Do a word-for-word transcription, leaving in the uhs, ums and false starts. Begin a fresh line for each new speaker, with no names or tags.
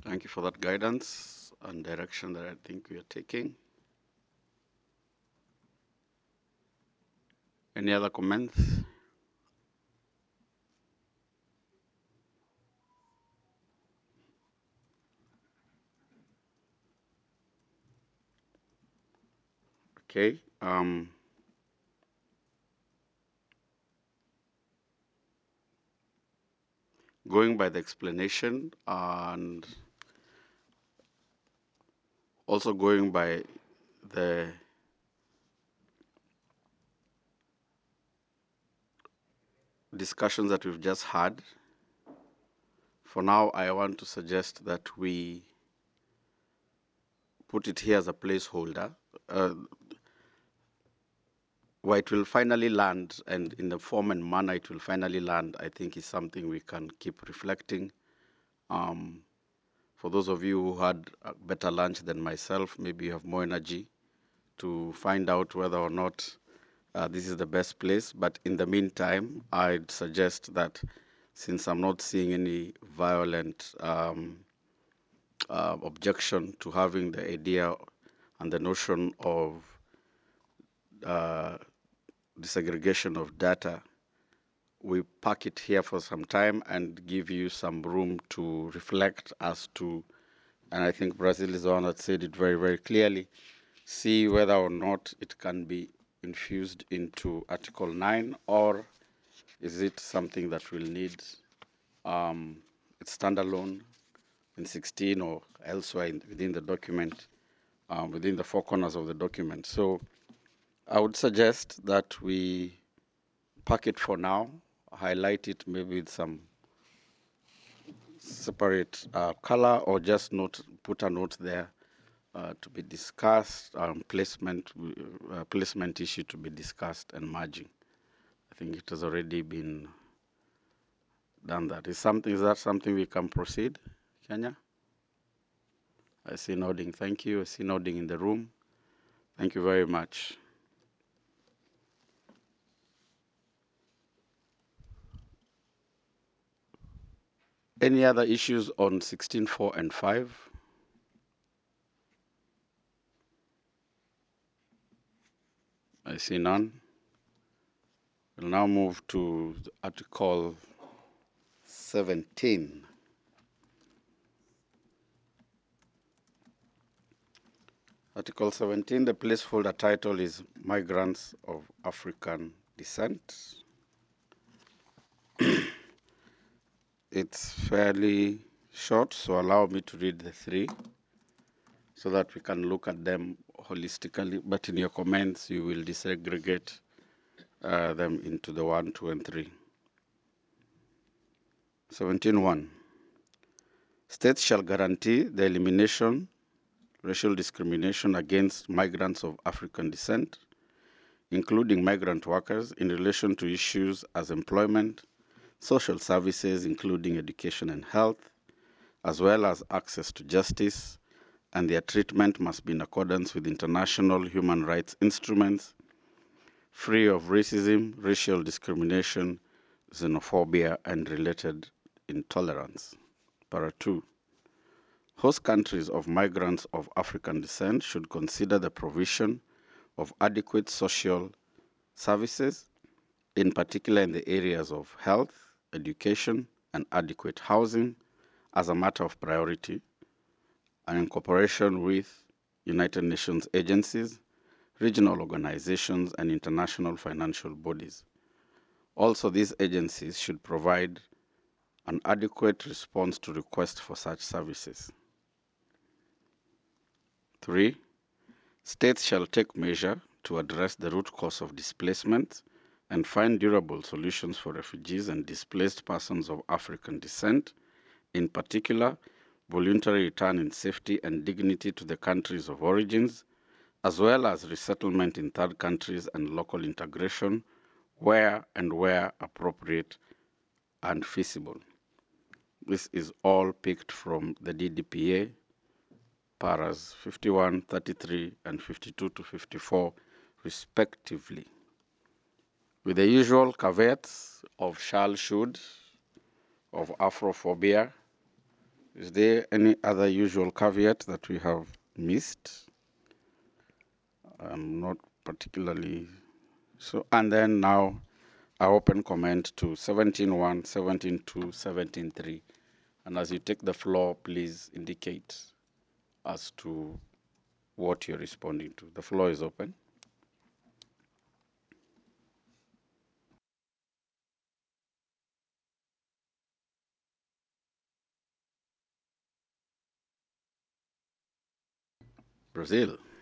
Thank you for that guidance and direction that I think we are taking. Any other comments? Okay. Um, going by the explanation and also going by the discussions that we've just had, for now, I want to suggest that we put it here as a placeholder. Uh, where it will finally land and in the form and manner it will finally land, I think is something we can keep reflecting. Um, for those of you who had a better lunch than myself, maybe you have more energy to find out whether or not uh, this is the best place. But in the meantime, I'd suggest that since I'm not seeing any violent um, uh, objection to having the idea and the notion of uh, disaggregation of data, we park it here for some time and give you some room to reflect as to, and I think Brazil is the one that said it very, very clearly, see whether or not it can be infused into Article nine, or is it something that will need um, its standalone in sixteen or elsewhere in, within the document, um, within the four corners of the document. So I would suggest that we pack it for now, highlight it maybe with some separate uh, color, or just note, put a note there uh, to be discussed, um, placement, uh, placement issue to be discussed, and merging. I think it has already been done. That is something. Is that something we can proceed, Kenya? I see nodding. Thank you. I see nodding in the room. Thank you very much. Any other issues on sixteen four and five? I see none. We'll now move to Article seventeen. Article seventeen, the placeholder title is Migrants of African Descent. It's fairly short, so allow me to read the three so that we can look at them holistically. But in your comments, you will disaggregate uh, them into the one, two, and three. seventeen one. States shall guarantee the elimination racial discrimination against migrants of African descent, including migrant workers, in relation to issues as employment, social services, including education and health, as well as access to justice, and their treatment must be in accordance with international human rights instruments, free of racism, racial discrimination, xenophobia, and related intolerance. Para two. Host countries of migrants of African descent should consider the provision of adequate social services, in particular in the areas of health, education, and adequate housing, as a matter of priority, and in cooperation with United Nations agencies, regional organizations, and international financial bodies. Also, these agencies should provide an adequate response to requests for such services. Three, states shall take measure to address the root cause of displacement and find durable solutions for refugees and displaced persons of African descent, in particular, voluntary return in safety and dignity to the countries of origins, as well as resettlement in third countries and local integration where and where appropriate and feasible. This is all picked from the D D P A, paras fifty-one, thirty-three, and fifty-two to fifty-four, respectively, with the usual caveats of shall, should, of Afrophobia, Is there any other usual caveat that we have missed? I'm not particularly so. And then now I open comment to seventeen point one, seventeen point two, seventeen point three. And as you take the floor, please indicate as to what you're responding to. The floor is open. Brazil.